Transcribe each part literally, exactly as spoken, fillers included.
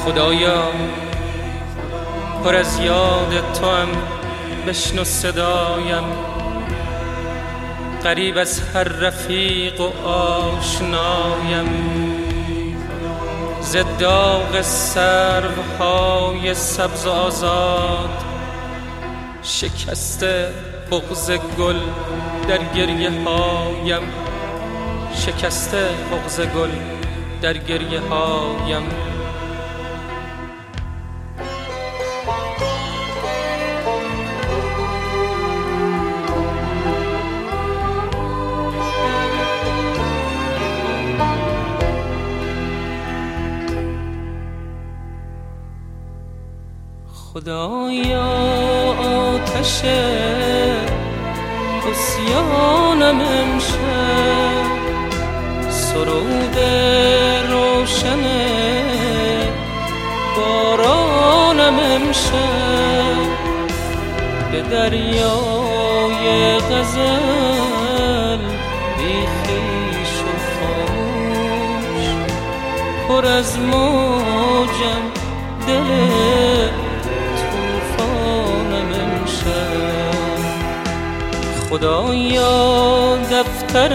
خدایا پر از یاد تو هم بشنو صدایم، غریب از هر رفیق و آشنایم. ز داغ سروهای سبز و آزاد، شکسته بغض گل در گریه هایم، شکسته بغض گل در گریه هایم. خدایا آتش عصیانم امشب، سرود روشن بارانم امشب، به دریای غزل بی خویش و خاموش، پر از موجم دل خدایا دفتر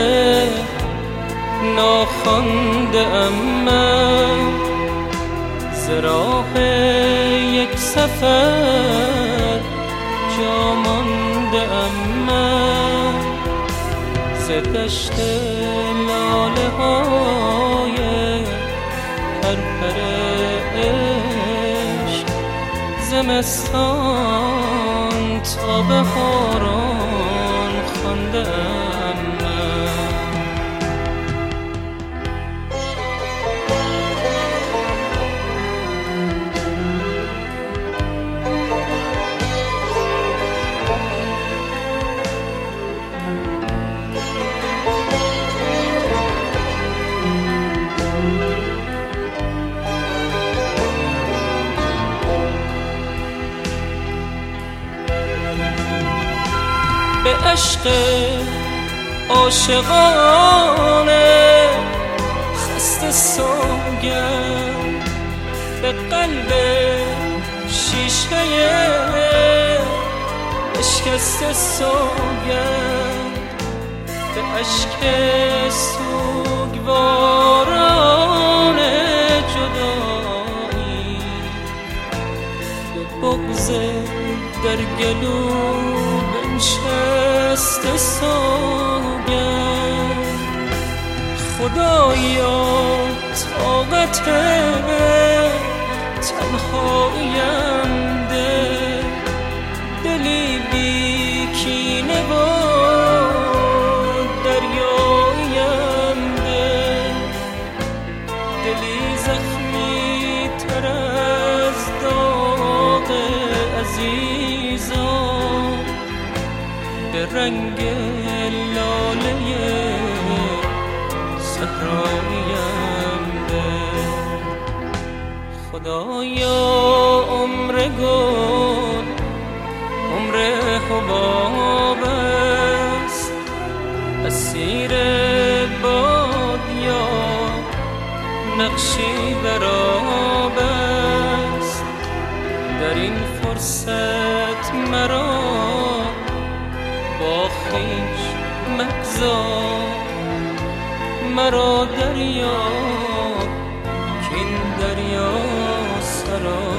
ناخوانده ام من، ز راه یک سفر جا مانده ام من، ز دشت لاله های پرپر عشق، زمستان تا بهاران خانده ام من. به عشق عاشقانه خسته سوگند، به قلب شیشه اشکسته سوگند، به اشک سوگواران جدایی، به بغض در گلو بنشسته سوگند. خدایا طاقت تنهاییم ده، دلی بی کینه و دریاییم ده، دلی زخمی تر از داغ عزیزان، به رنگ لاله صحراییم ده. خدایا عمر گل عمر حباب است، اسیر باد یا نقشی بر آب است، در این فرصت مرا با خویش مگذار، مرا دریا کین دریا سرا